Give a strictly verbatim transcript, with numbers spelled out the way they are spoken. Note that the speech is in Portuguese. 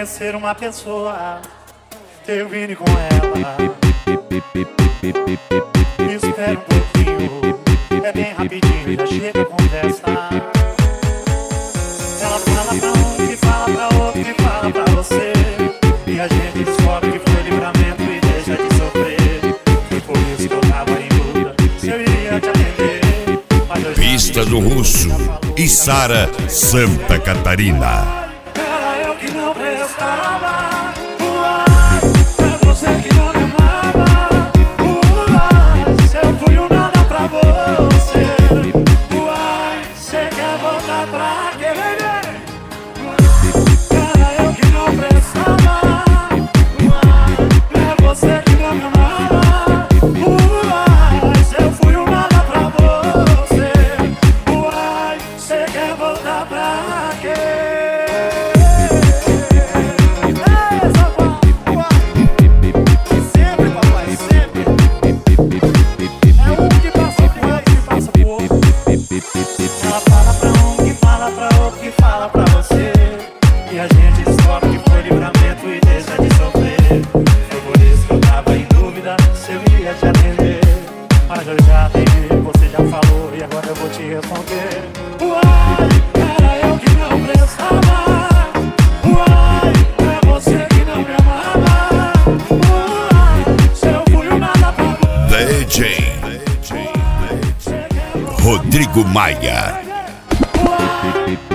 conhecer uma pessoa, termine com ela. Espera um pouquinho, é bem rapidinho, já chega e conversa. Ela fala pra um, que fala pra outro, que fala pra você, e a gente descobre que foi livramento e deixa de sofrer. E por isso que eu tava em dúvida se eu iria te atender. Mas eu já Pista do Russo e Sara, Santa Catarina. Era eu que não prestava, uai, é você que não me amava, uai, se eu fui um nada pra você, uai, cê quer voltar pra querer? Era eu que não prestava, uai, é você que não me amava, uai, se eu fui um nada pra você, uai, cê quer voltar pra quê? Ela fala pra um, que fala pra outro, que fala pra você, e a gente descobre que foi livramento e deixa de sofrer. Foi por isso que eu tava em dúvida se eu ia te atender, mas eu já atendi, você já falou e agora eu vou te responder. Uai, era eu que não prestava, uai, é você que não me amava, uai, se eu fui um nada pra você. D J Rodrigo Maia. Uai,